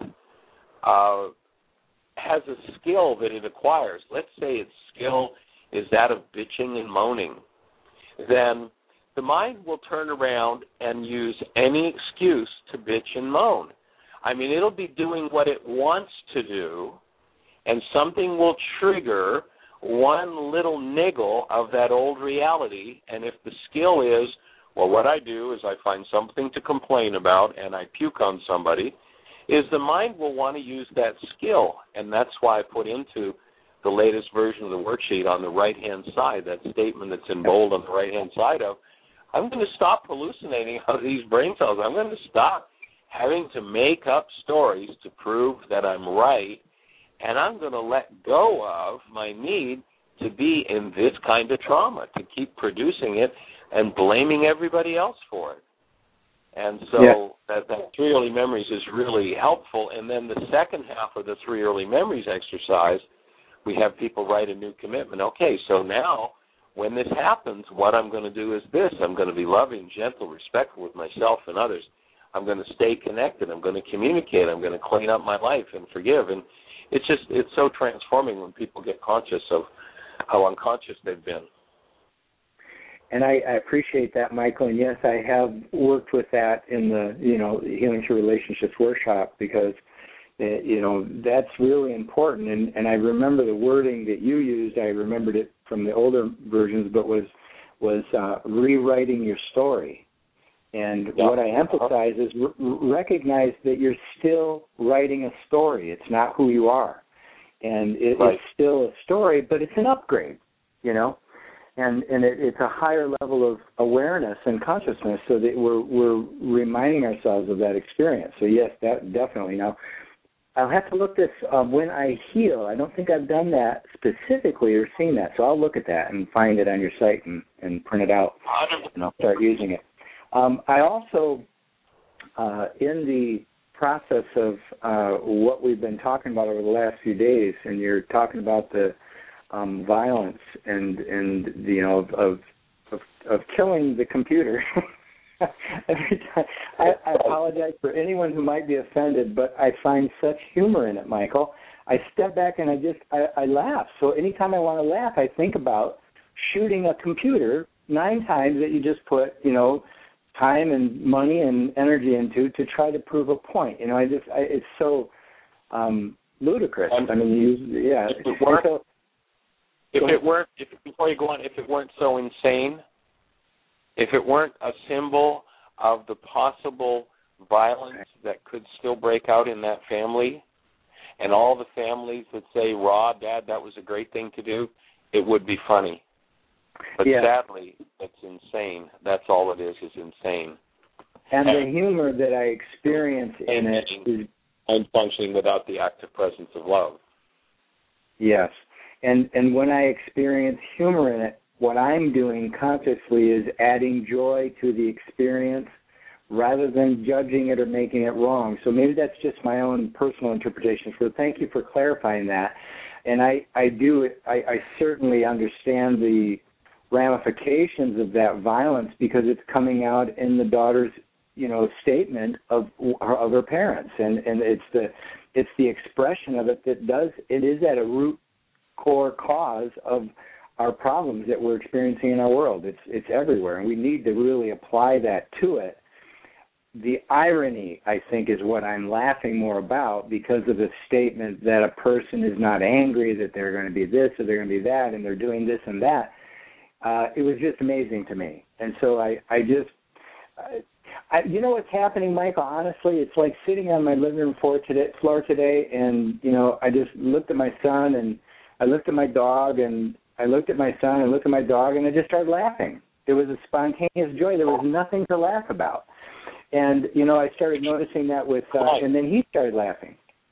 uh, has a skill that it acquires, let's say its skill is that of bitching and moaning, then the mind will turn around and use any excuse to bitch and moan. I mean, it'll be doing what it wants to do, and something will trigger one little niggle of that old reality, and if the skill is, well, what I do is I find something to complain about and I puke on somebody, is the mind will want to use that skill, and that's why I put into the latest version of the worksheet on the right-hand side, that statement that's in bold on the right-hand side of, I'm going to stop hallucinating out of these brain cells. I'm going to stop having to make up stories to prove that I'm right, and I'm going to let go of my need to be in this kind of trauma, to keep producing it and blaming everybody else for it. And so yeah. that, that three early memories is really helpful. And then the second half of the three early memories exercise, we have people write a new commitment. Okay, so now when this happens, what I'm going to do is this. I'm going to be loving, gentle, respectful with myself and others. I'm going to stay connected. I'm going to communicate. I'm going to clean up my life and forgive. And it's just, it's so transforming when people get conscious of how unconscious they've been. And I, I appreciate that, Michael. And yes, I have worked with that in the, you know, Healing Through Relationships workshop because, Uh, you know, that's really important. And, and I remember the wording that you used. I remembered it from the older versions, but was was uh, rewriting your story. And yeah. what I emphasize is r- recognize that you're still writing a story. It's not who you are. And it, right. it's still a story, but it's an upgrade, you know. And and it, it's a higher level of awareness and consciousness, so that we're we're reminding ourselves of that experience. So yes, that definitely. Now, I'll have to look this um, when I heal. I don't think I've done that specifically or seen that, so I'll look at that and find it on your site and, and print it out, and I'll start using it. Um, I also, uh, in the process of uh, what we've been talking about over the last few days, and you're talking about the um, violence and and you know of of, of, of killing the computer. Every time, I, I apologize for anyone who might be offended, but I find such humor in it, Michael. I step back and I just I, I laugh. So anytime I want to laugh, I think about shooting a computer nine times that you just put, you know, time and money and energy into to try to prove a point. You know, I just I, it's so um, ludicrous. And I mean, you, yeah. If it weren't, so, if it weren't if, before you go on, if it weren't so insane. If it weren't a symbol of the possible violence that could still break out in that family, and all the families that say, "Raw, Dad, that was a great thing to do," it would be funny. But yeah. sadly, it's insane. That's all it is, is insane. And, and the humor that I experience in it is... And functioning without the active presence of love. Yes. And and when I experience humor in it, what I'm doing consciously is adding joy to the experience rather than judging it or making it wrong. So maybe that's just my own personal interpretation. So thank you for clarifying that. And I, I do, I, I certainly understand the ramifications of that violence because it's coming out in the daughter's, you know, statement of of her parents. And, and it's the it's the expression of it that does, it is at a root core cause of our problems that we're experiencing in our world. It's it's everywhere, and we need to really apply that to it. The irony, I think, is what I'm laughing more about because of the statement that a person is not angry, that they're going to be this or they're going to be that, and they're doing this and that. Uh, it was just amazing to me. And so I, I just, I, I, you know what's happening, Michael, honestly? It's like sitting on my living room floor today, floor today and, you know, I just looked at my son and I looked at my dog and I looked at my son and looked at my dog, and I just started laughing. There was a spontaneous joy. There was nothing to laugh about. And, you know, I started noticing that with, uh, and then he started laughing.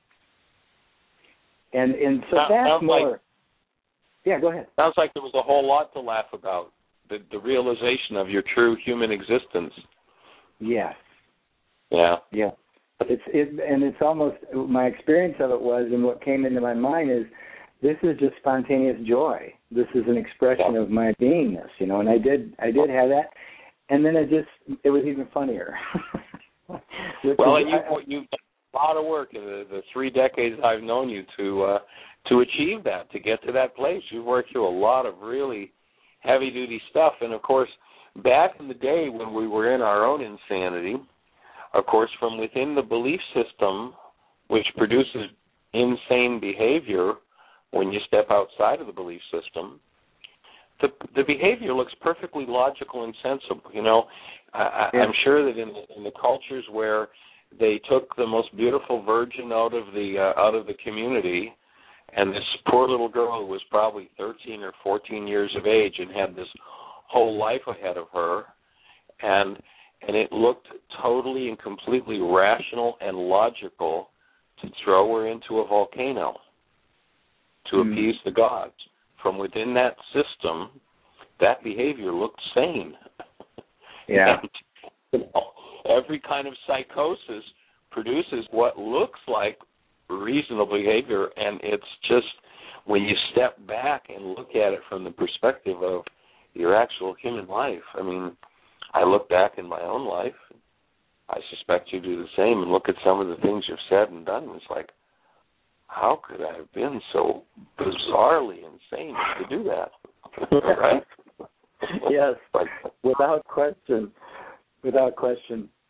And and so Sounds that's more. Like, yeah, go ahead. Sounds like there was a whole lot to laugh about, the, the realization of your true human existence. Yes. Yeah. Yeah. It's it, and it's almost, my experience of it was, and what came into my mind is, this is just spontaneous joy. This is an expression yeah. of my beingness, you know, and I did I did have that. And then it just, it was even funnier. Well, is, and you, I, you've done a lot of work in the, the three decades I've known you to uh, to achieve that, to get to that place. You've worked through a lot of really heavy-duty stuff. And, of course, back in the day when we were in our own insanity, of course, from within the belief system, which produces insane behavior, when you step outside of the belief system, the the behavior looks perfectly logical and sensible. You know, I, yeah. I'm sure that in the, in the cultures where they took the most beautiful virgin out of the uh, out of the community, and this poor little girl who was probably thirteen or fourteen years of age and had this whole life ahead of her, and and it looked totally and completely rational and logical to throw her into a volcano to mm-hmm. appease the gods. From within that system, that behavior looked sane. Yeah. And, you know, every kind of psychosis produces what looks like reasonable behavior, and it's just when you step back and look at it from the perspective of your actual human life. I mean, I look back in my own life. I suspect you do the same, and look at some of the things you've said and done. It's like, how could I have been so bizarrely insane to do that? Right? Yes, without question. Without question.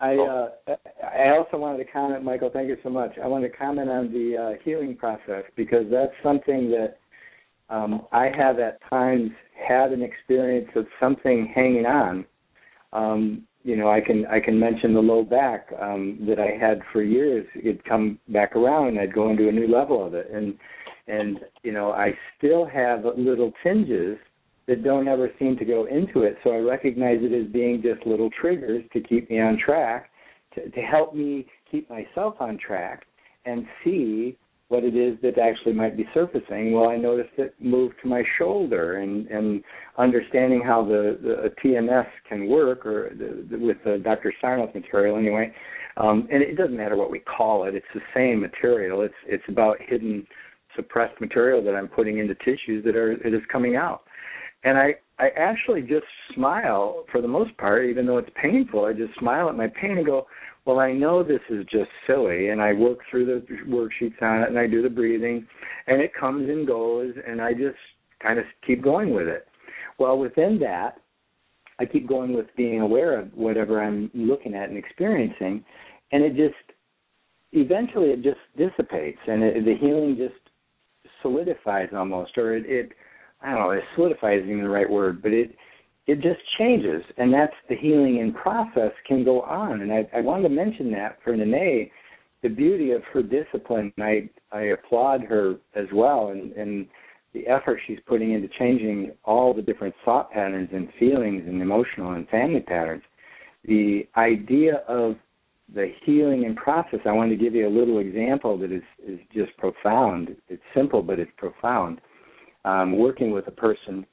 I uh, I also wanted to comment, Michael, thank you so much. I wanted to comment on the uh, healing process because that's something that um, I have at times had an experience of something hanging on. Um, you know, I can I can mention the low back um, that I had for years. It'd come back around and I'd go into a new level of it. And, and you know, I still have little tinges that don't ever seem to go into it. So I recognize it as being just little triggers to keep me on track, to, to help me keep myself on track and see what it is that actually might be surfacing. Well, I noticed it moved to my shoulder, and, and understanding how the, the T M S can work, or the, the, with the Doctor Sarno's material anyway, um, and it doesn't matter what we call it. It's the same material. It's it's about hidden, suppressed material that I'm putting into tissues that are it is coming out. And I, I actually just smile for the most part, even though it's painful. I just smile at my pain and go, well, I know this is just silly, and I work through the worksheets on it, and I do the breathing, and it comes and goes, and I just kind of keep going with it. Well, within that, I keep going with being aware of whatever I'm looking at and experiencing, and it just, eventually it just dissipates, and it, the healing just solidifies almost, or it, it I don't know, it solidifies isn't even the right word, but it it just changes, and that's the healing in process can go on. And I, I wanted to mention that for Nene, the beauty of her discipline. I I applaud her as well, and, and the effort she's putting into changing all the different thought patterns and feelings and emotional and family patterns. The idea of the healing in process, I wanted to give you a little example that is, is just profound. It's simple, but it's profound. Um, working with a person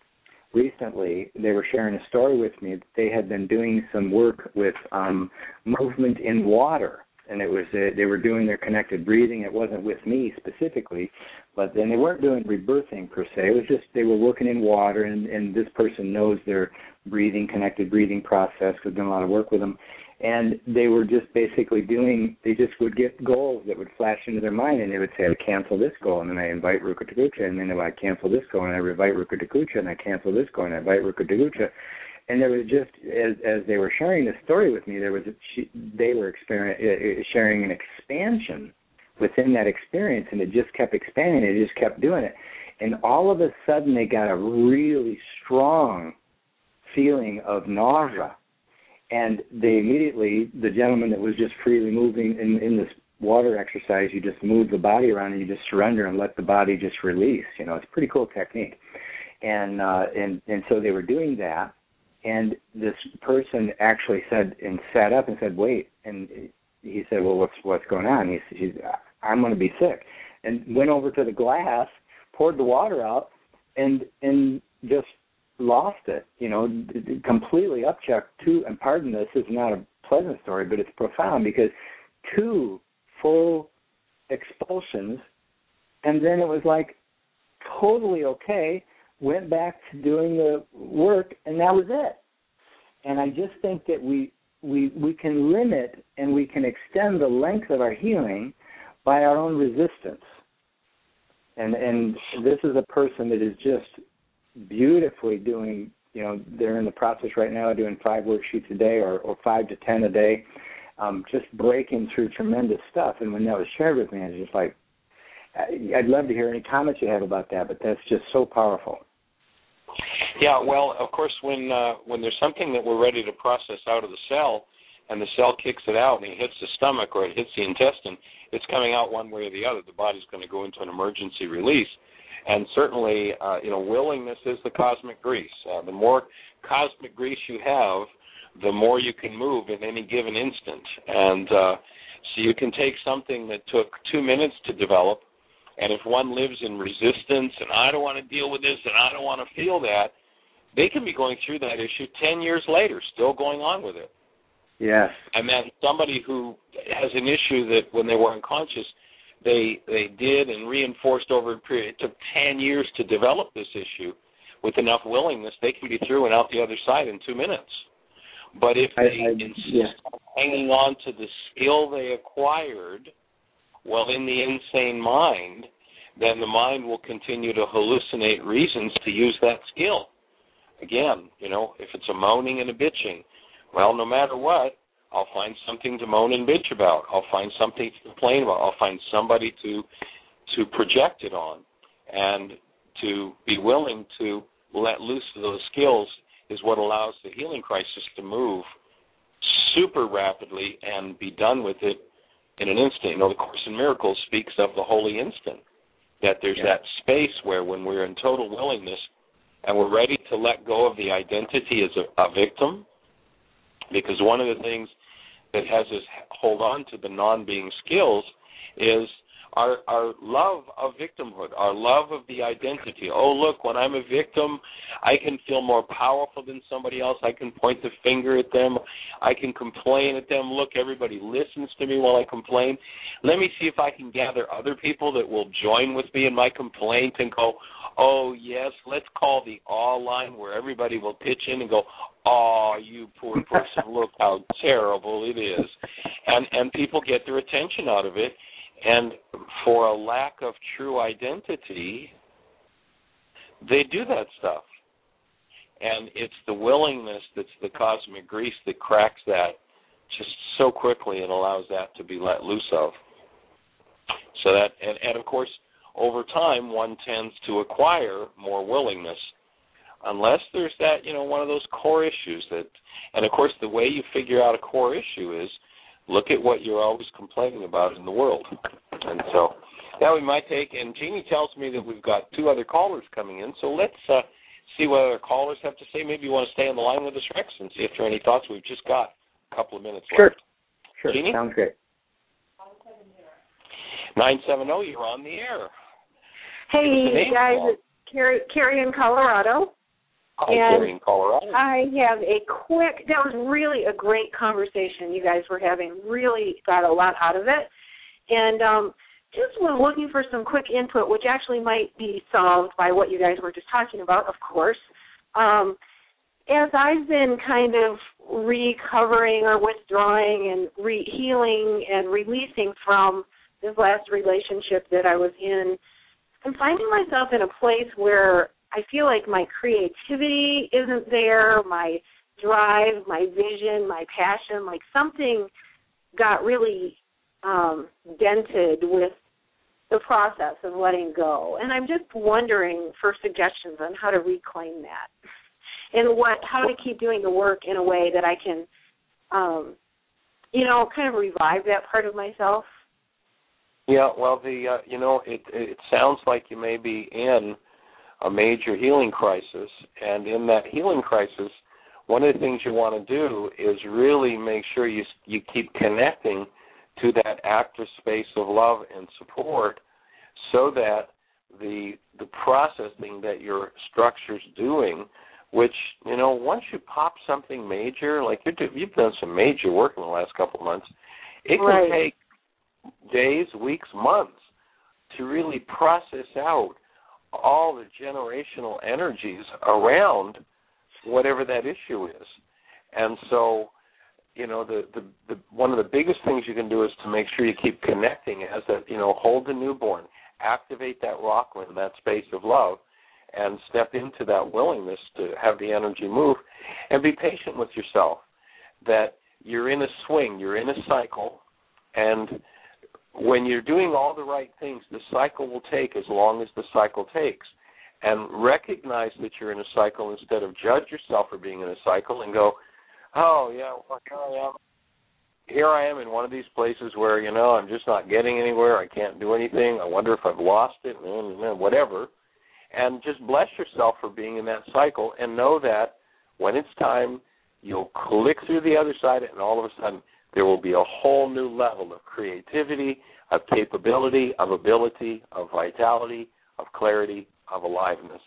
recently, they were sharing a story with me. They had been doing some work with um, movement in water, and it was uh, they were doing their connected breathing. It wasn't with me specifically, but then they weren't doing rebirthing per se. It was just they were working in water, and, and this person knows their breathing, connected breathing process. We've done a lot of work with them. And they were just basically doing, they just would get goals that would flash into their mind, and they would say, I cancel this goal, and then I invite Ruka Tagucha, and then I cancel this goal, and I invite Ruka Tagucha, and I cancel this goal, and I invite Ruka Tagucha. And there was just, as as they were sharing this story with me, there was a, she, they were experience, sharing an expansion within that experience, and it just kept expanding, it just kept doing it. And all of a sudden, they got a really strong feeling of nausea. And they immediately, the gentleman that was just freely moving in, in this water exercise, you just move the body around and you just surrender and let the body just release. You know, it's a pretty cool technique. And uh, and and so they were doing that, and this person actually said and sat up and said, "Wait," and he said, "Well, what's what's going on?" He said, "I'm going to be sick," and went over to the glass, poured the water out, and and just lost it, you know, completely upchucked two, and pardon this, this is not a pleasant story, but it's profound because two full expulsions, and then it was like totally okay, went back to doing the work, and that was it. And I just think that we we we can limit and we can extend the length of our healing by our own resistance. And and this is a person that is just beautifully doing, you know, they're in the process right now of doing five worksheets a day or, or five to ten a day, um, just breaking through tremendous stuff. And when that was shared with me, I was just like, I'd love to hear any comments you have about that, but that's just so powerful. Yeah, well, of course, when uh, when there's something that we're ready to process out of the cell, and the cell kicks it out and it hits the stomach or it hits the intestine, it's coming out one way or the other. The body's going to go into an emergency release. And certainly, uh, you know, willingness is the cosmic grease. Uh, the more cosmic grease you have, the more you can move in any given instant. And uh, so you can take something that took two minutes to develop, and if one lives in resistance, and I don't want to deal with this, and I don't want to feel that, they can be going through that issue ten years later, still going on with it. Yes. And then somebody who has an issue that when they were unconscious, They they did and reinforced over a period. It took ten years to develop this issue. With enough willingness, they can be through and out the other side in two minutes. But if they I, I, insist yeah. on hanging on to the skill they acquired, well, in the insane mind, then the mind will continue to hallucinate reasons to use that skill. Again, you know, if it's a moaning and a bitching, well, no matter what, I'll find something to moan and bitch about. I'll find something to complain about. I'll find somebody to to project it on. And to be willing to let loose of those skills is what allows the healing crisis to move super rapidly and be done with it in an instant. You know, the Course in Miracles speaks of the holy instant, that there's yeah. that space where when we're in total willingness and we're ready to let go of the identity as a, a victim, because one of the things that has us hold on to the non-being skills is Our, our love of victimhood, our love of the identity. Oh, look, when I'm a victim, I can feel more powerful than somebody else. I can point the finger at them. I can complain at them. Look, everybody listens to me while I complain. Let me see if I can gather other people that will join with me in my complaint and go, oh, yes, let's call the awe line where everybody will pitch in and go, oh, you poor person, look how terrible it is. And, and people get their attention out of it. And for a lack of true identity, they do that stuff. And it's the willingness that's the cosmic grease that cracks that just so quickly and allows that to be let loose of. So that, and, and of course, over time, one tends to acquire more willingness, unless there's that, you know, one of those core issues that, and of course, the way you figure out a core issue is look at what you're always complaining about in the world. And so that would be my take. And Jeannie tells me that we've got two other callers coming in. So let's uh, see what our callers have to say. Maybe you want to stay on the line with us, Rex, and see if there are any thoughts. We've just got a couple of minutes sure. left. Sure. Jeannie? Sounds great. nine seven zero, you're on the air. Hey, guys. Call? It's Carrie, Carrie in Colorado. Hi, Carrie in Colorado. I have a quick, that was really a great conversation you guys were having. Really got a lot out of it. And um, just was looking for some quick input, which actually might be solved by what you guys were just talking about, of course. Um, as I've been kind of recovering or withdrawing and re- healing and releasing from this last relationship that I was in, I'm finding myself in a place where I feel like my creativity isn't there, my drive, my vision, my passion, like something got really um, dented with the process of letting go. And I'm just wondering for suggestions on how to reclaim that and what how to keep doing the work in a way that I can, um, you know, kind of revive that part of myself. Yeah, well, the uh, you know, it it sounds like you may be in a major healing crisis, and in that healing crisis, one of the things you want to do is really make sure you you keep connecting to that active space of love and support, so that the the processing that your structure's doing, which, you know, once you pop something major, like you're, you've done some major work in the last couple of months, it can right. take days, weeks, months to really process out all the generational energies around whatever that issue is. And so, you know, the, the, the one of the biggest things you can do is to make sure you keep connecting as that, you know, hold the newborn, activate that Rockland, that space of love, and step into that willingness to have the energy move, and be patient with yourself, that you're in a swing, you're in a cycle, and when you're doing all the right things, the cycle will take as long as the cycle takes. And recognize that you're in a cycle instead of judge yourself for being in a cycle and go, oh, yeah, well, here I am. Here I am in one of these places where, you know, I'm just not getting anywhere. I can't do anything. I wonder if I've lost it, whatever. And just bless yourself for being in that cycle, and know that when it's time, you'll click through the other side, and all of a sudden there will be a whole new level of creativity, of capability, of ability, of vitality, of clarity, of aliveness.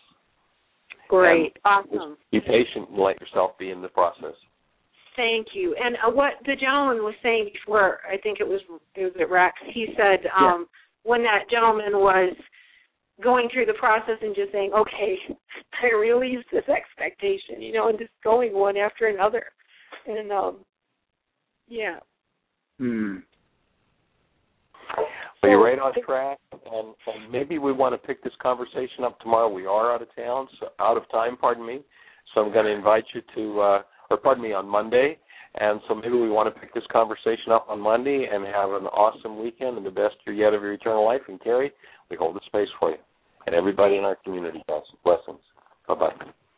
Great. And awesome. Be patient and let yourself be in the process. Thank you. And uh, what the gentleman was saying before, I think it was it was at Rex, he said um, yeah. when that gentleman was going through the process and just saying, okay, I release this expectation, you know, and just going one after another. And, um, yeah. Hmm. Well, you're right on track, and, and maybe we want to pick this conversation up tomorrow. We are out of town, so out of time, pardon me. So I'm going to invite you to, uh, or pardon me, on Monday, And so maybe we want to pick this conversation up on Monday and have an awesome weekend and the best year yet of your eternal life. And Carrie, we hold the space for you. And everybody in our community, guys. Blessings. Bye-bye.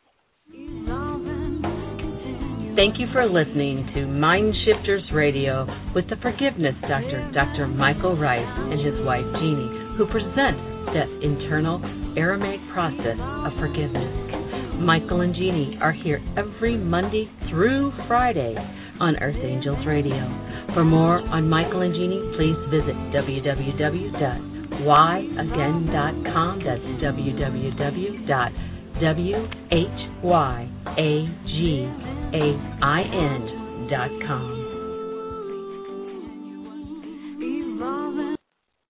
Thank you for listening to Mind Shifters Radio with the Forgiveness Doctor, Doctor Michael Rice, and his wife, Jeanie, who present the internal Aramaic process of forgiveness. Michael and Jeanie are here every Monday through Friday on Earth Angels Radio. For more on Michael and Jeanie, please visit w w w dot why again dot com. That's w w w dot why again dot com.